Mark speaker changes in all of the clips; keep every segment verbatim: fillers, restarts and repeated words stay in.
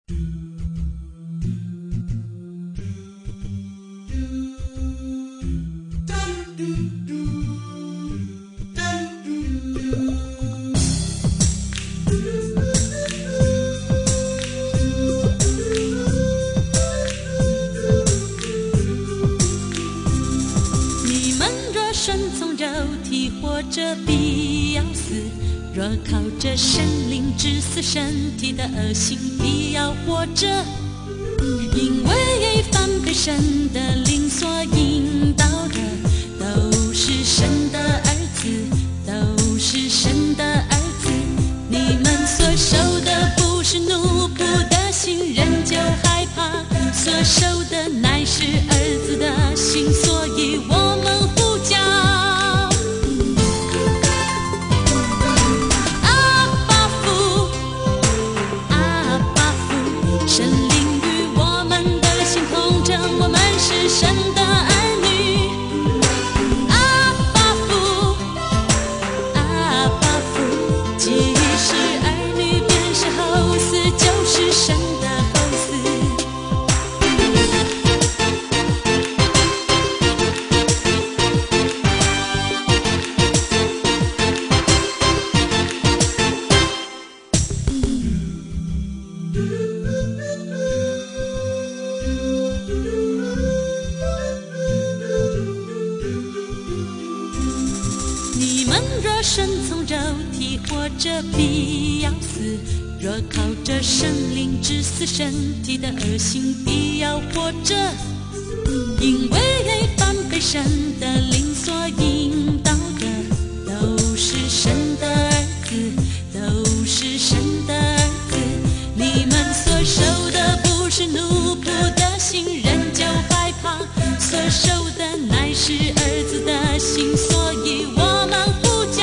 Speaker 1: 活着必要死，若靠着神灵致死身体的恶行必要活着，因为凡被神的灵所引导的都是神的儿子，都是神的儿子。你们所受的不是奴仆的心，人就害怕，所受的乃是儿子的心，所以我们呼叫神的儿女，阿爸父，阿爸父，既是儿女，便是后嗣，就是神的后嗣。你们若顺从肉体，活着必要死；若靠着神灵致死身体的恶行，必要活着。因为凡被神的灵所引导的，都是神的儿子，都是神的儿子。你们所受的不是奴仆的心，人就害怕，所受的乃是儿子的心，所以我们呼叫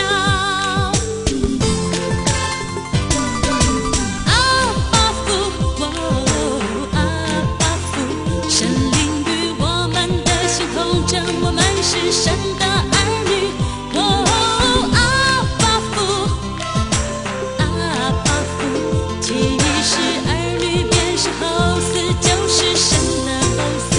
Speaker 1: 阿爸父，哦，阿爸父，神灵与我们的心同证，我们是神的儿女，哦，阿爸父，阿爸父，既是儿女，便是后嗣，就是神的后嗣。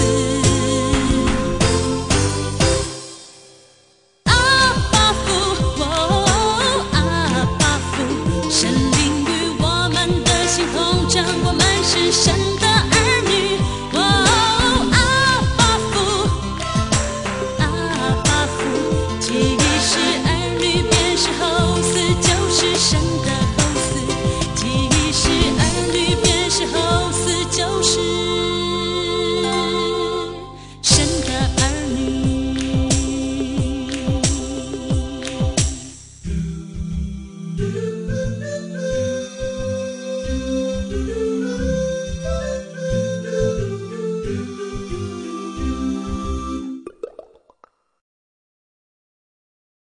Speaker 1: 神灵与我们的心同证，我们是神的儿女，哦，阿爸父，阿爸父，既是儿女，便是后嗣，就是神的后嗣，既是儿女，便是后嗣，就是神的儿女。